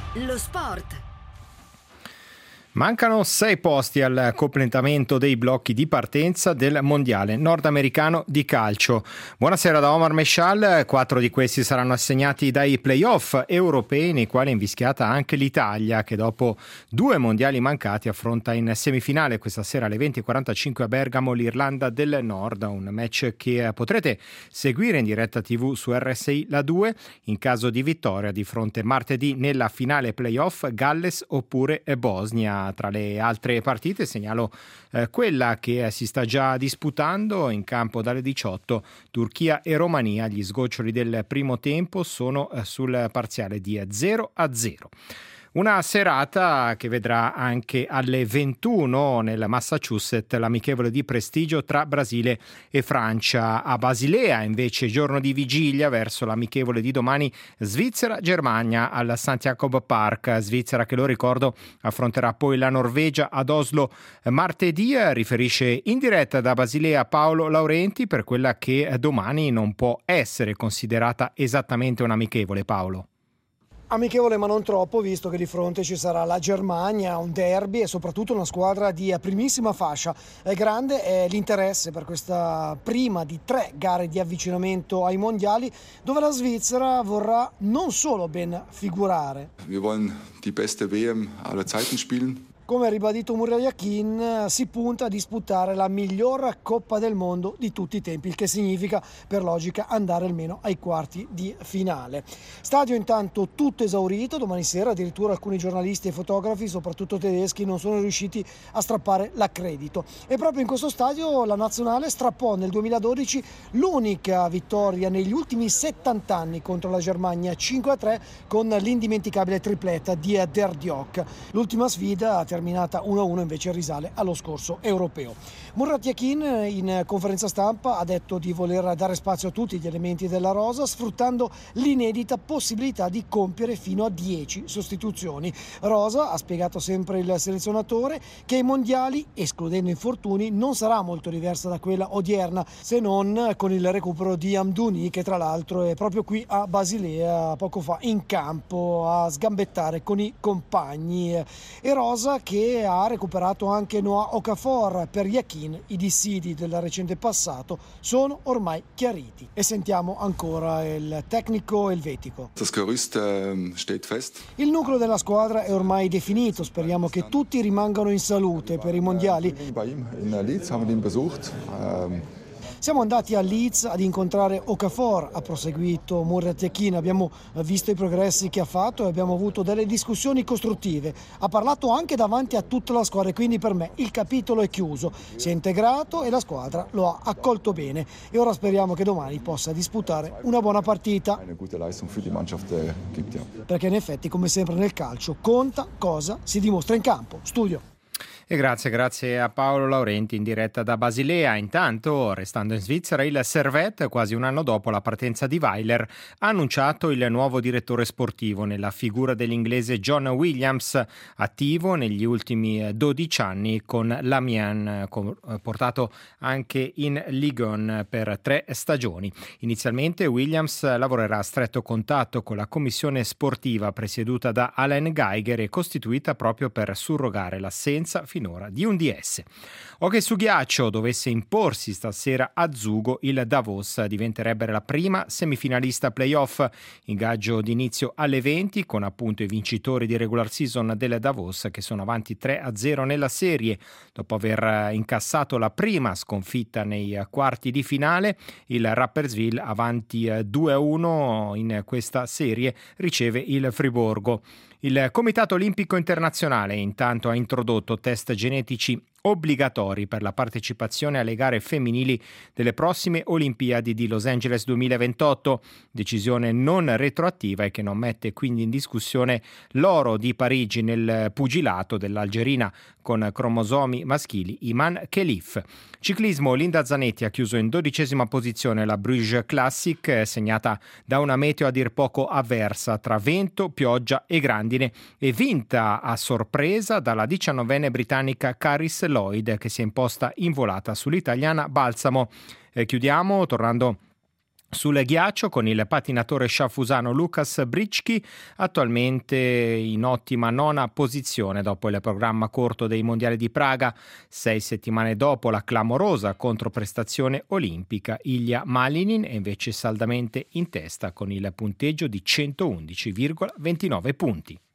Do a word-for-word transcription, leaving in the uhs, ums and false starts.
Lo sport. Mancano sei posti al completamento dei blocchi di partenza del mondiale nordamericano di calcio. Buonasera da Omar Mescial. Quattro di questi saranno assegnati dai playoff europei, nei quali è invischiata anche l'Italia, che dopo due mondiali mancati affronta in semifinale questa sera alle venti e quarantacinque a Bergamo l'Irlanda del Nord, un match che potrete seguire in diretta tivù su R S I La due in caso di vittoria di fronte martedì nella finale playoff Galles oppure Bosnia. Tra le altre partite segnalo eh, quella che eh, si sta già disputando in campo dalle diciotto, Turchia e Romania. Gli sgoccioli del primo tempo sono eh, sul parziale di zero a zero. Una serata che vedrà anche alle ventuno nel Massachusetts l'amichevole di prestigio tra Brasile e Francia. A Basilea invece giorno di vigilia verso l'amichevole di domani Svizzera-Germania al Sankt Jakob Park. Svizzera che, lo ricordo, affronterà poi la Norvegia ad Oslo martedì. Riferisce in diretta da Basilea Paolo Laurenti per quella che domani non può essere considerata esattamente un'amichevole. Paolo. Amichevole ma non troppo, visto che di fronte ci sarà la Germania, un derby e soprattutto una squadra di primissima fascia. È grande è l'interesse per questa prima di tre gare di avvicinamento ai mondiali, dove la Svizzera vorrà non solo ben figurare. Wir wollen die beste W M aller Zeiten spielen. Come ha ribadito Murat Yakin, si punta a disputare la miglior Coppa del Mondo di tutti i tempi, il che significa, per logica, andare almeno ai quarti di finale. Stadio intanto tutto esaurito, domani sera addirittura alcuni giornalisti e fotografi, soprattutto tedeschi, non sono riusciti a strappare l'accredito. E proprio in questo stadio la nazionale strappò nel duemiladodici l'unica vittoria negli ultimi settanta anni contro la Germania, cinque a tre, con l'indimenticabile tripletta di Der Diok. L'ultima sfida terminata uno a uno invece risale allo scorso europeo. Murat Yakin in conferenza stampa ha detto di voler dare spazio a tutti gli elementi della rosa, sfruttando l'inedita possibilità di compiere fino a dieci sostituzioni. Rosa, ha spiegato sempre il selezionatore, che ai mondiali, escludendo infortuni, non sarà molto diversa da quella odierna, se non con il recupero di Amdouni, che tra l'altro è proprio qui a Basilea poco fa in campo a sgambettare con i compagni. E Rosa che ha recuperato anche Noah Okafor. Per Yakin i dissidi del recente passato sono ormai chiariti. E sentiamo ancora il tecnico elvetico. Das Gerüst äh, steht fest. Il nucleo della squadra è ormai definito, speriamo che tutti rimangano in salute per i mondiali. Bei ihm in Leeds haben wir ihn besucht. Ähm Siamo andati a Leeds ad incontrare Okafor, ha proseguito Murat Yakin, abbiamo visto i progressi che ha fatto e abbiamo avuto delle discussioni costruttive. Ha parlato anche davanti a tutta la squadra e quindi per me il capitolo è chiuso. Si è integrato e la squadra lo ha accolto bene e ora speriamo che domani possa disputare una buona partita. Perché in effetti, come sempre nel calcio, conta cosa si dimostra in campo. Studio. E grazie, grazie a Paolo Laurenti in diretta da Basilea. Intanto, restando in Svizzera, il Servette, quasi un anno dopo la partenza di Weiler, ha annunciato il nuovo direttore sportivo nella figura dell'inglese John Williams, attivo negli ultimi dodici anni con l'Amiens, portato anche in Ligue uno per tre stagioni. Inizialmente Williams lavorerà a stretto contatto con la commissione sportiva presieduta da Alain Geiger e costituita proprio per surrogare l'assenza finora di un D S. O che su ghiaccio dovesse imporsi stasera a Zugo, il Davos diventerebbe la prima semifinalista playoff. Ingaggio d'inizio alle venti con appunto i vincitori di regular season del Davos, che sono avanti tre a zero nella serie. Dopo aver incassato la prima sconfitta nei quarti di finale, il Rapperswil, avanti due a uno in questa serie, riceve il Friburgo. Il Comitato Olimpico Internazionale intanto ha introdotto test genetici obbligatori per la partecipazione alle gare femminili delle prossime Olimpiadi di Los Angeles duemilaventotto, decisione non retroattiva e che non mette quindi in discussione l'oro di Parigi nel pugilato dell'algerina con cromosomi maschili Iman Khelif. Ciclismo, Linda Zanetti ha chiuso in dodicesima posizione la Bruges Classic, segnata da una meteo a dir poco avversa tra vento, pioggia e grandine, e vinta a sorpresa dalla diciannovenne britannica Caris Lloyd, che si è imposta in volata sull'italiana Balsamo. Eh, chiudiamo tornando Sul ghiaccio con il pattinatore sciafusano Lukas Brycki, attualmente in ottima nona posizione dopo il programma corto dei mondiali di Praga. Sei settimane dopo la clamorosa controprestazione olimpica, Ilja Malinin è invece saldamente in testa con il punteggio di centoundici virgola ventinove punti.